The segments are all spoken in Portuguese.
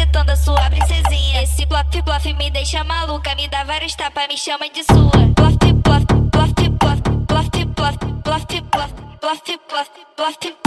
macetando a sua princesinha. Esse bluff, bluff me deixa maluca, me dá vários tapas, me chama de sua. Bluff, bluff, bluff, bluff, bluff, bluff, bluff, bluff, bluff, bluff, bluff, bluff, bluff,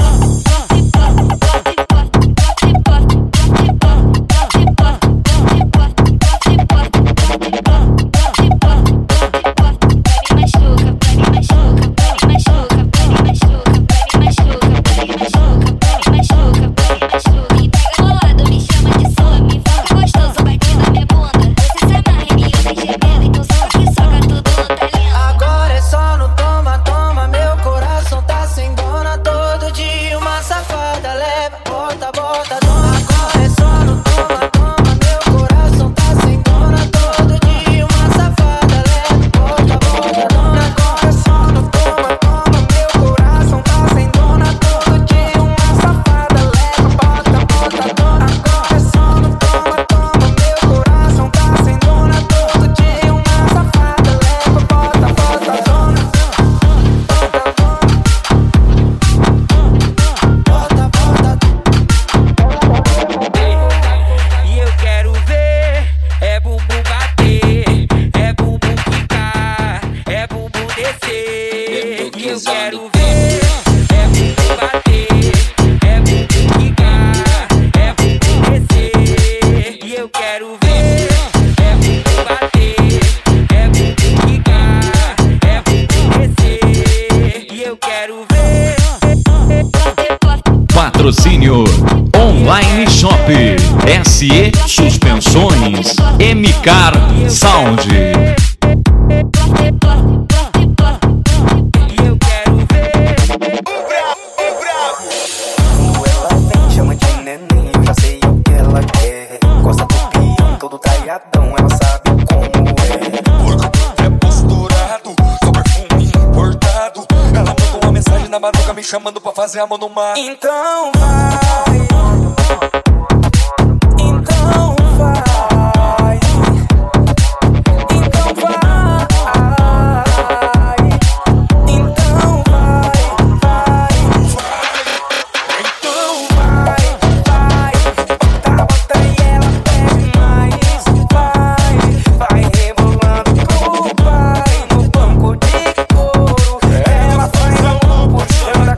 Patrocínio Online Shop, SE Suspensões, MCAR Sound. Me chamando pra fazer amor no mar. Então vai, então vai, então vai, então vai, então vai, tá bota e ela pede mais, vai rebolando pro pai no banco de couro, ela faz amor puxando.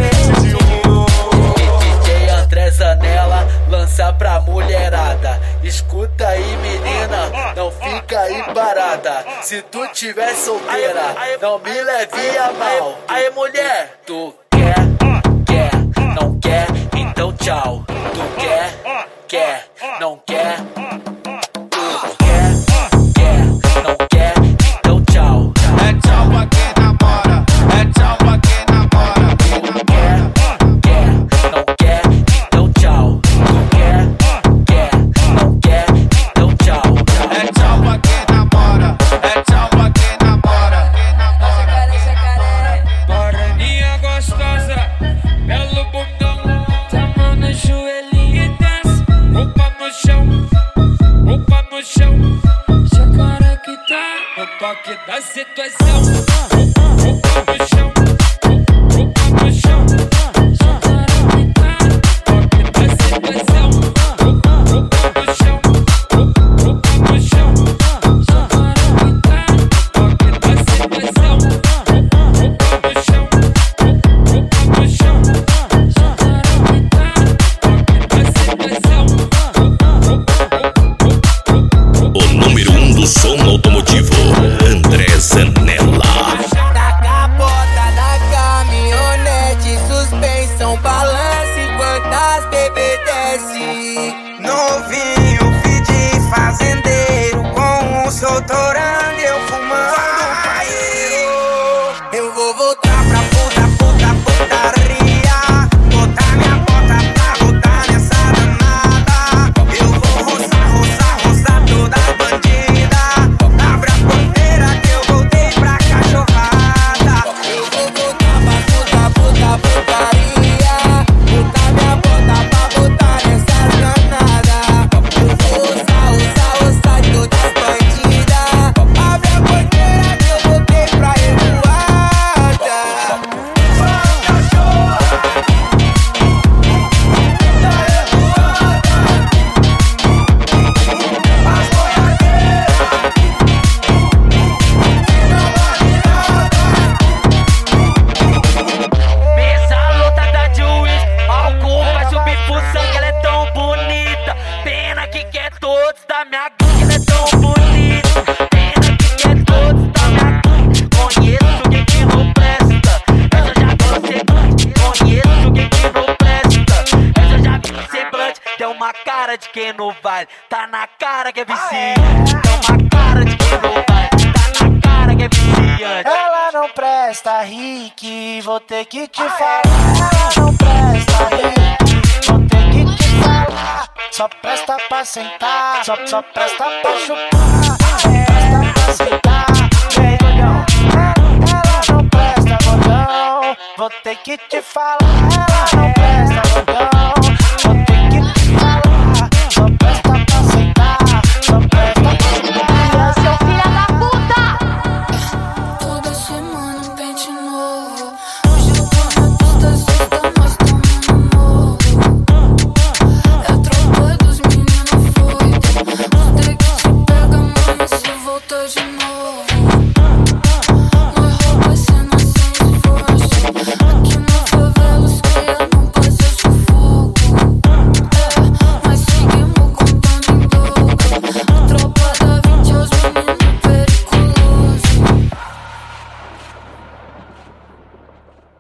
Pra mulherada, escuta aí menina, não fica aí parada. Se tu tiver solteira, não me leve a mal. Aí mulher, tu quer, não quer, então tchau. Tu quer, não quer, tu quer, não quer, então tchau. É tchau pra quem namora, é tchau pra quem namora. Tu quer, não quer, então tchau. Toque da situação, roupa no chão, roupa no chão. Toque da situação, roupa no chão, roupa no chão. Toque da situação, roupa no chão, roupa no chão. Toque da situação. O número 1 do som automotivo, André Zanella. Na capota da caminhonete, suspensão, balança enquanto as bebê desce. Novinho, filho de fazendeiro, com um soltorando, eu fumando paeiro. Eu vou voltar pra putaria, botar minha bota pra botar nessa danada. Eu vou roçar toda a bandida. Abre a porteira que eu voltei pra cachorrada. Eu vou voltar pra putaria, botar minha bota pra botar nessa danada. todos da minha gangue, não é tão bonito. Tem aqui que é todos da minha gangue. Conheço quem que não presta, essa eu já vi no semblante. Conheço quem que não presta, essa eu já vi no semblante. Tem uma cara de quem não vale, tá na cara que é viciante. Tem uma cara de quem não vale, tá na cara que é viciante. Ela não presta, Rick, vou ter que te falar. Ela não presta, Rick, vou ter que te falar. Só presta pra sentar, só presta pra chupar. Presta pra sentar, vem gordão. Ela não presta, gordão, vou ter que te falar. Ela não presta, gordão, vou ter que te falar. Só presta pra sentar, só presta pra chupar. Seu filho da puta! Toda semana um pente novo. Hoje eu tô na pista, sexta, mas tomando morro. É a tropa dos meninos foitos. Os drag se pega, mano, se volta de novo.